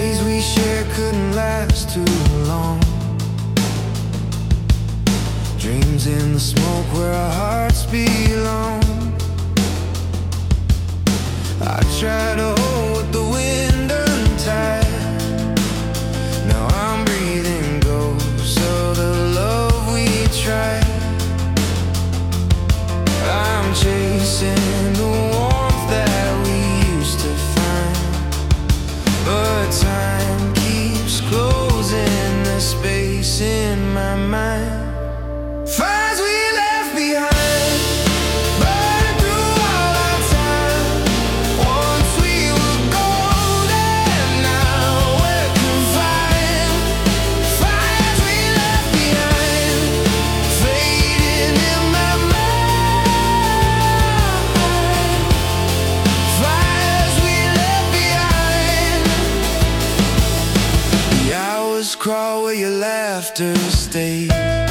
days we shared couldn't last too long. Dreams in the smoke where our hearts belong. I try to hold the wind untied. Now I'm breathing ghosts of the love we tried. I'm chasing the warmth that we used to find, but time keeps closing the space in my mind. Fires we left behind, burn through all our time. Once we were golden, now we're confined. Fires we left behind, fading in my mind. Fires we left behind. The hours crawl where your laughter stays,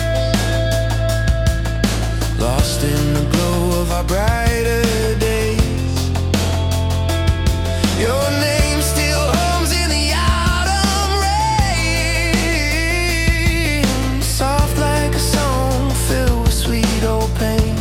lost in the glow of our brighter days. Your name still hums in the autumn rain, soft like a song filled with sweet old pain.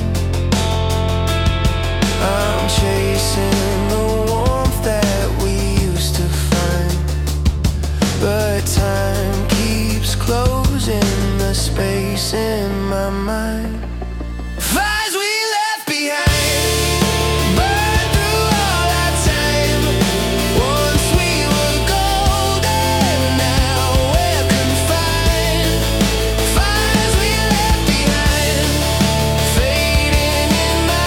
I'm chasing the warmth that we used to find, but time keeps closing the space in my mind. Fires we left behind, burn through all our time. Once we were golden, now we're confined. Fires we left behind, fading in my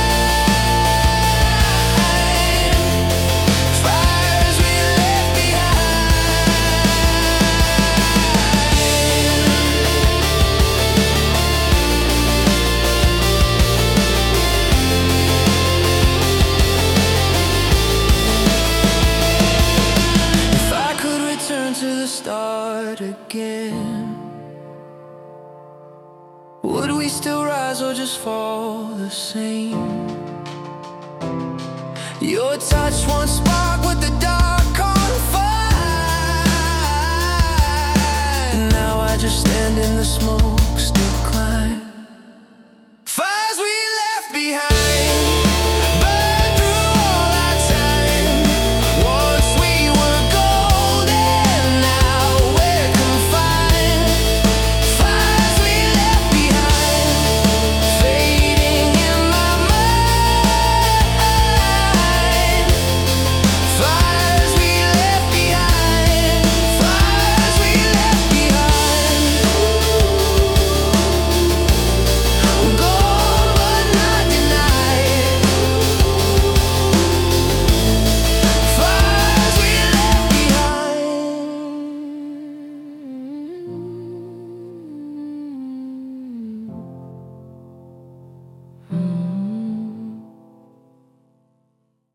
mind. Fires we left to the start again, would we still rise or just fall the same? Your touch once sparked with the dark.